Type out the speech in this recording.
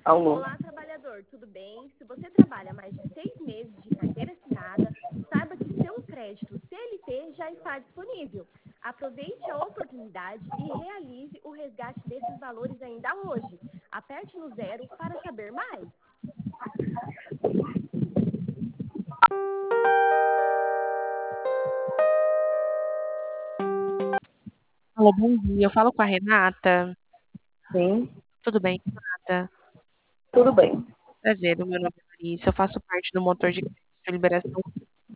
Alô. Olá, trabalhador, tudo bem? Se você trabalha mais de 6 meses de carteira assinada, saiba que seu crédito CLT já está disponível. Aproveite a oportunidade e realize o resgate desses valores ainda hoje. Aperte no zero para saber mais. Alô, bom dia. Eu falo com a Renata. Sim, Tudo bem, Renata? tudo bem. Prazer, o meu nome é Larissa. Eu faço parte do motor de crédito de liberação